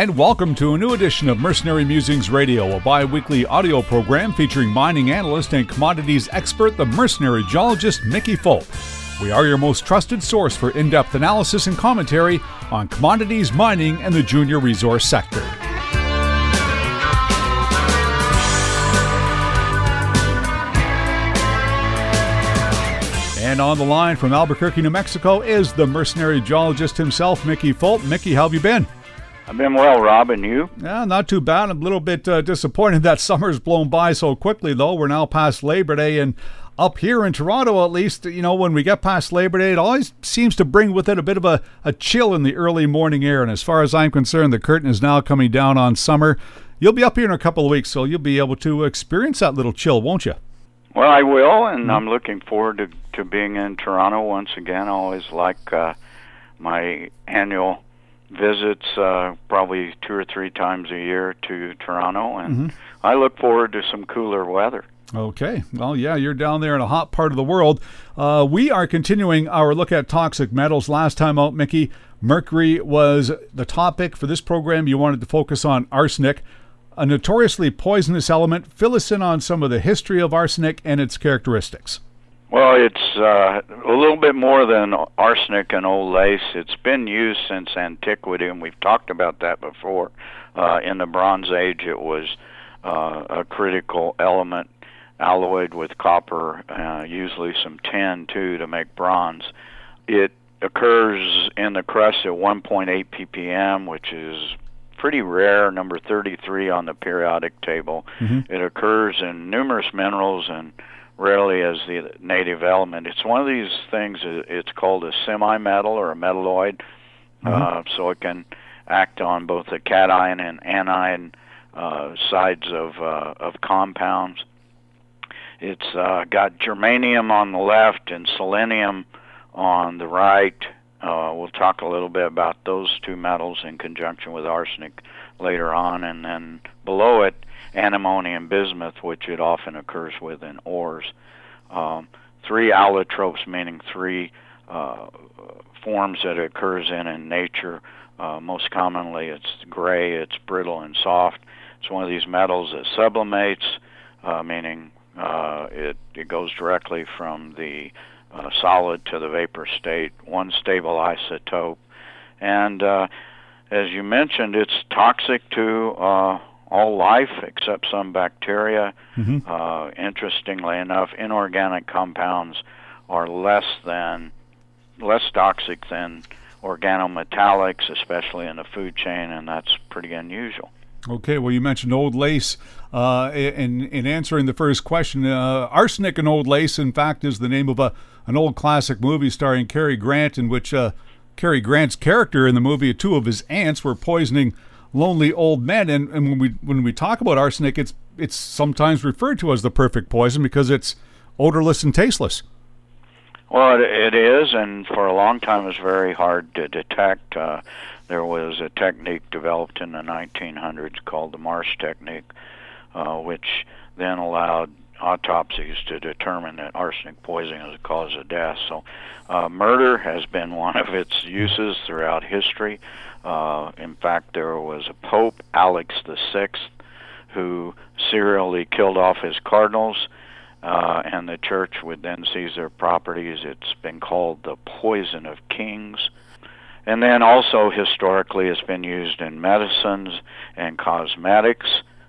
And welcome to a new edition of Mercenary Musings Radio, a bi-weekly audio program featuring mining analyst and commodities expert, the mercenary geologist Mickey Fulp. We are your most trusted source for in-depth analysis and commentary on commodities, mining, and the junior resource sector. And on the line from Albuquerque, New Mexico is the mercenary geologist himself, Mickey Fulp. Mickey, how have you been? I've been well, Rob, and you? Yeah, not too bad. I'm a little bit disappointed that summer's blown by so quickly, though. We're now past Labor Day, and up here in Toronto, at least, you know, when we get past Labor Day, it always seems to bring with it a bit of a chill in the early morning air. And as far as I'm concerned, the curtain is now coming down on summer. You'll be up here in a couple of weeks, so you'll be able to experience that little chill, won't you? Well, I will, and I'm looking forward to being in Toronto once again. I always like my annual visits, probably 2 or 3 times a year to Toronto, and I look forward to some cooler weather. Okay. Well, yeah, you're down there in a hot part of the world. We are continuing our look at toxic metals. Last time out, Mickey, mercury was the topic. For this program, you wanted to focus on arsenic, a notoriously poisonous element. Fill us in on some of the history of arsenic and its characteristics. Well, it's a little bit more than arsenic and old lace. It's been used since antiquity, and we've talked about that before. In the Bronze Age, it was a critical element, alloyed with copper, usually some tin, too, to make bronze. It occurs in the crust at 1.8 ppm, which is pretty rare, number 33 on the periodic table. It occurs in numerous minerals and rarely as the native element. It's one of these things, it's called a semi-metal or a metalloid, so it can act on both the cation and anion sides of compounds. It's got germanium on the left and selenium on the right. We'll talk a little bit about those two metals in conjunction with arsenic later on, and then below it, antimony and bismuth, which it often occurs with in ores. 3 allotropes, meaning 3 forms that it occurs in nature. Most commonly, it's gray, it's brittle and soft. It's one of these metals that sublimates, meaning it goes directly from the solid to the vapor state, one stable isotope. And as you mentioned, it's toxic to all life except some bacteria. Interestingly enough, inorganic compounds are less toxic than organometallics, especially in the food chain, and that's pretty unusual. Okay, well, you mentioned old lace. In answering the first question, arsenic and old lace, in fact, is the name of an old classic movie starring Cary Grant, in which Cary Grant's character in the movie, 2 of his aunts were poisoning lonely old men. And when we talk about arsenic, it's sometimes referred to as the perfect poison because it's odorless and tasteless. Well, it is, and for a long time it was very hard to detect. There was a technique developed in the 1900s called the Marsh technique, which then allowed autopsies to determine that arsenic poisoning is a cause of death. So murder has been one of its uses throughout history. In fact, there was a Pope, Alex VI, who serially killed off his cardinals, and the church would then seize their properties. It's been called the poison of kings. And then also historically it's been used in medicines and cosmetics.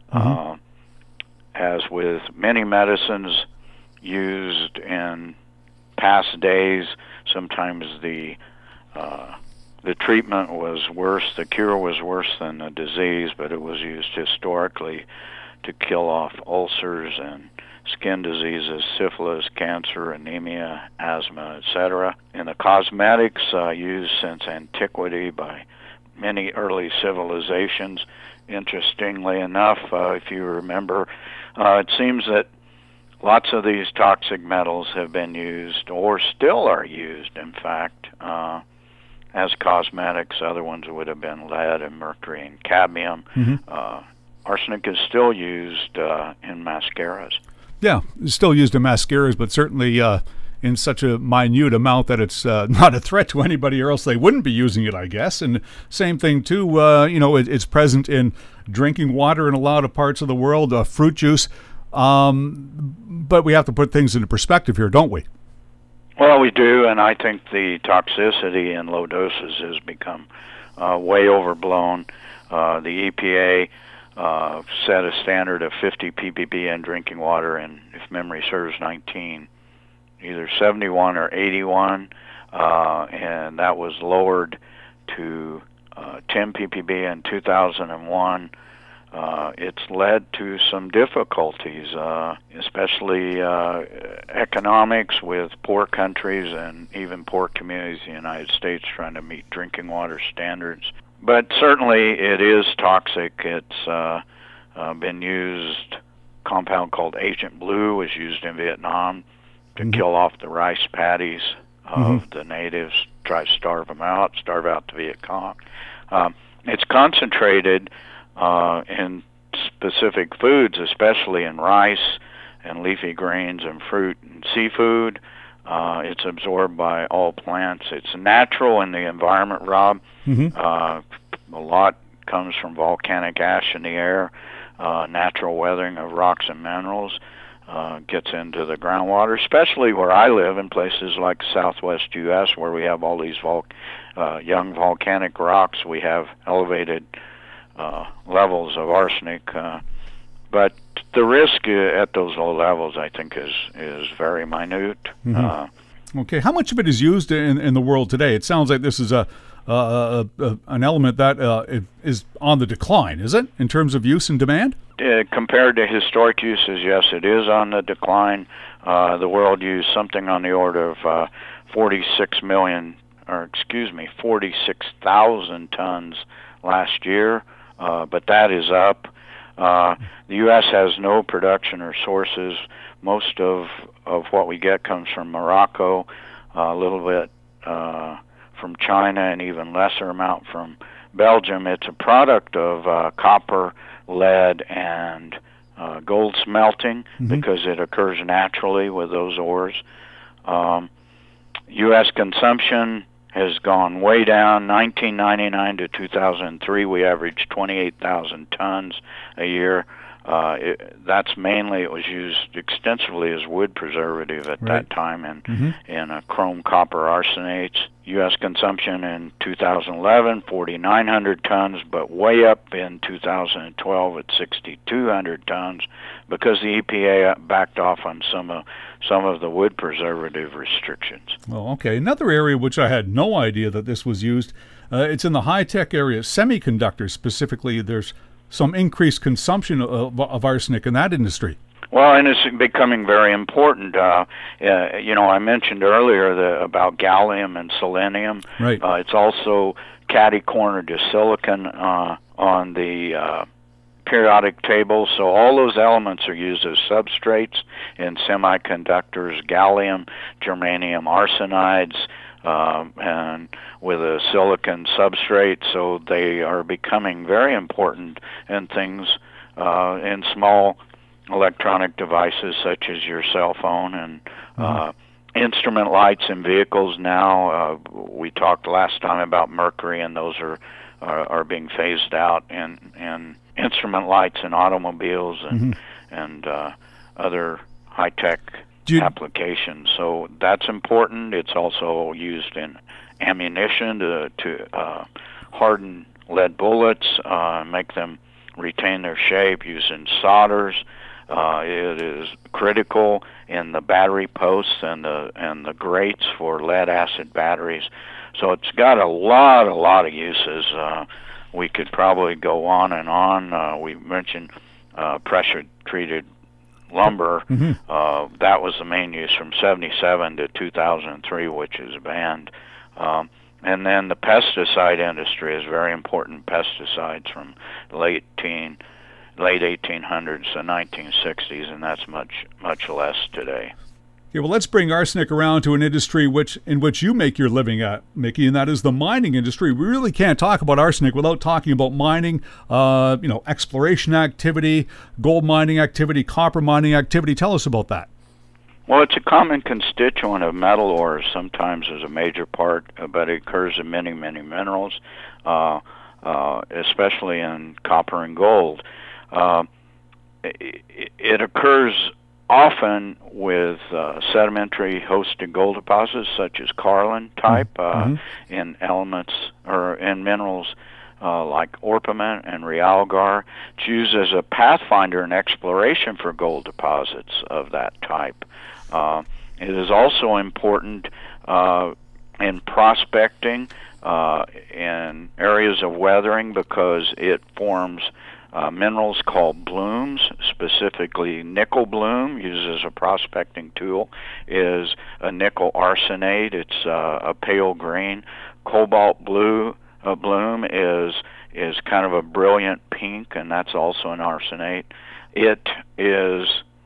As with many medicines used in past days, sometimes the treatment was worse, the cure was worse than the disease, but it was used historically to kill off ulcers and skin diseases, syphilis, cancer, anemia, asthma, etc. In the cosmetics used since antiquity by many early civilizations. Interestingly enough, if you remember, it seems that lots of these toxic metals have been used, or still are used, in fact, as cosmetics. Other ones would have been lead and mercury and cadmium. Arsenic is still used in mascaras. Yeah, it's still used in mascaras, but certainly in such a minute amount that it's not a threat to anybody, or else they wouldn't be using it, I guess. And same thing too, it's present in drinking water in a lot of parts of the world, fruit juice. But we have to put things into perspective here, don't we? Well, we do, and I think the toxicity in low doses has become way overblown. The EPA set a standard of 50 ppb in drinking water, and if memory serves, 19, either 71 or 81, and that was lowered to 10 ppb in 2001. It's led to some difficulties, especially economics with poor countries and even poor communities in the United States trying to meet drinking water standards. But certainly it is toxic. It's been used, compound called Agent Blue was used in Vietnam to kill off the rice paddies of the natives, try to starve out the Viet Cong. It's concentrated in specific foods, especially in rice and leafy greens and fruit and seafood. It's absorbed by all plants. It's natural in the environment, Rob. A lot comes from volcanic ash in the air, natural weathering of rocks and minerals. Gets into the groundwater, especially where I live in places like southwest U.S. where we have all these young volcanic rocks. We have elevated levels of arsenic, but the risk at those low levels, I think, is very minute. Okay, how much of it is used in the world today? It sounds like this is an element that is on the decline, is it, in terms of use and demand? Compared to historic uses, yes, it is on the decline. The world used something on the order of 46,000 tons last year, but that is up. The U.S. has no production or sources. Most of what we get comes from Morocco, a little bit from China, and even lesser amount from Belgium. It's a product of copper, lead, and gold smelting because it occurs naturally with those ores. U.S. consumption has gone way down. 1999 to 2003, we averaged 28,000 tons a year. That's mainly, it was used extensively as wood preservative at that time in chrome copper arsenates. U.S. consumption in 2011, 4,900 tons, but way up in 2012 at 6,200 tons because the EPA backed off on some of the wood preservative restrictions. Well, okay. Another area which I had no idea that this was used, it's in the high-tech area, semiconductors specifically. There's some increased consumption of arsenic in that industry. Well, and it's becoming very important. I mentioned earlier about gallium and selenium. Right. It's also catty-cornered to silicon on the periodic table. So all those elements are used as substrates in semiconductors, gallium, germanium arsenides, and with a silicon substrate, so they are becoming very important in things, in small electronic devices such as your cell phone and instrument lights in vehicles now. We talked last time about mercury, and those are being phased out in instrument lights in automobiles and other high-tech applications. So that's important. It's also used in ammunition to harden lead bullets, make them retain their shape, used in solders. It is critical in the battery posts and the grates for lead acid batteries. So it's got a lot of uses. We could probably go on and on. We mentioned pressure treated lumber. That was the main use from 1977 to 2003, which is banned. And then the pesticide industry is very important. Pesticides from late 1800s to 1960s, and that's much less today. Okay, well, let's bring arsenic around to an industry in which you make your living at, Mickey, and that is the mining industry. We really can't talk about arsenic without talking about mining, exploration activity, gold mining activity, copper mining activity. Tell us about that. Well, it's a common constituent of metal ores, sometimes as a major part, but it occurs in many, many minerals, especially in copper and gold. It occurs often with sedimentary hosted gold deposits, such as Carlin type, in elements or in minerals like orpiment and realgar. It's used as a pathfinder in exploration for gold deposits of that type. It is also important in prospecting in areas of weathering because it forms minerals called blooms, specifically nickel bloom, used as a prospecting tool, is a nickel arsenate. It's a pale green. Cobalt blue bloom is kind of a brilliant pink, and that's also an arsenate. It is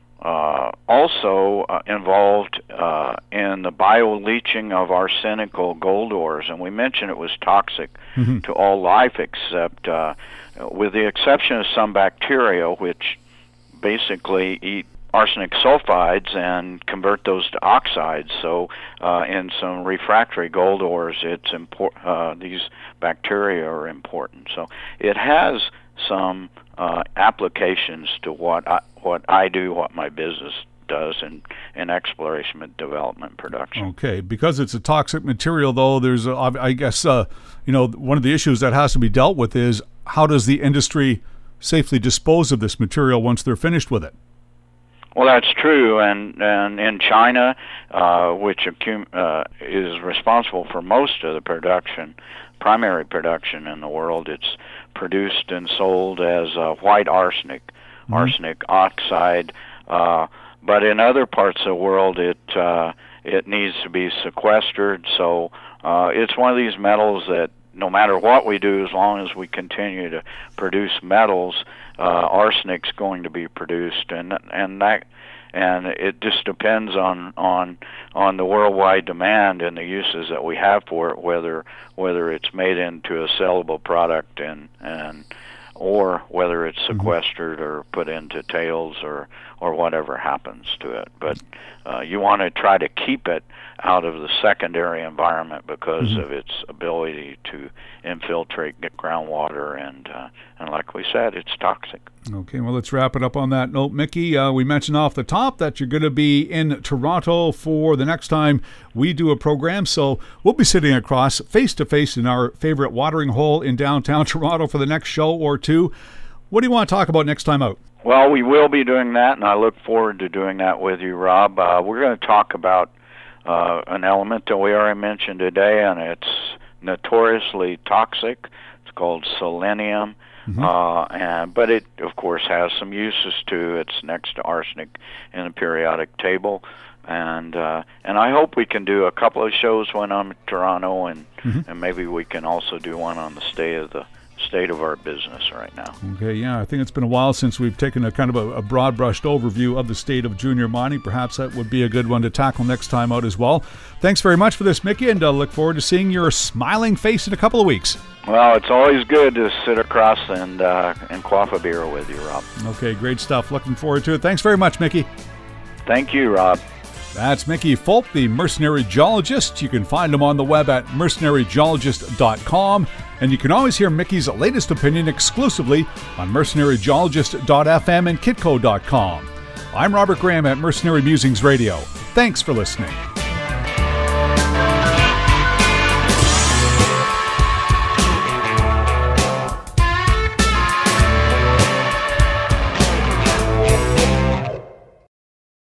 also involved in the bioleaching of arsenical gold ores, and we mentioned it was toxic to all life except, with the exception of some bacteria, which basically eat arsenic sulfides and convert those to oxides. So in some refractory gold ores, these bacteria are important. So it has some applications to what I do, what my business does in exploration and development production. Okay, because it's a toxic material, though, there's, I guess, one of the issues that has to be dealt with is how does the industry safely dispose of this material once they're finished with it? Well, that's true, and in China, which is responsible for most of the primary production in the world, it's produced and sold as white arsenic, arsenic oxide. But in other parts of the world, it needs to be sequestered. So it's one of these metals that no matter what we do, as long as we continue to produce metals, arsenic's going to be produced, and it just depends on the worldwide demand and the uses that we have for it, whether it's made into a sellable product or whether it's sequestered or put into tails or whatever happens to it. But you want to try to keep it out of the secondary environment because of its ability to infiltrate groundwater, and like we said, it's toxic. Okay, well, let's wrap it up on that note. Mickey, we mentioned off the top that you're going to be in Toronto for the next time we do a program, so we'll be sitting across face-to-face in our favorite watering hole in downtown Toronto for the next show or two. What do you want to talk about next time out? Well, we will be doing that, and I look forward to doing that with you, Rob. We're going to talk about an element that we already mentioned today, and it's notoriously toxic. It's called selenium. But it, of course, has some uses too. It's next to arsenic in the periodic table, and I hope we can do a couple of shows when I'm in Toronto, and maybe we can also do one on the state of our business right now. Okay, yeah, I think it's been a while since we've taken a kind of a broad-brushed overview of the state of junior mining. Perhaps that would be a good one to tackle next time out as well. Thanks very much for this, Mickey, and look forward to seeing your smiling face in a couple of weeks. Well, it's always good to sit across and quaff a beer with you, Rob. Okay, great stuff. Looking forward to it. Thanks very much, Mickey. Thank you, Rob. That's Mickey Fulp, the Mercenary Geologist. You can find him on the web at mercenarygeologist.com, and you can always hear Mickey's latest opinion exclusively on mercenarygeologist.fm and kitco.com. I'm Robert Graham at Mercenary Musings Radio. Thanks for listening.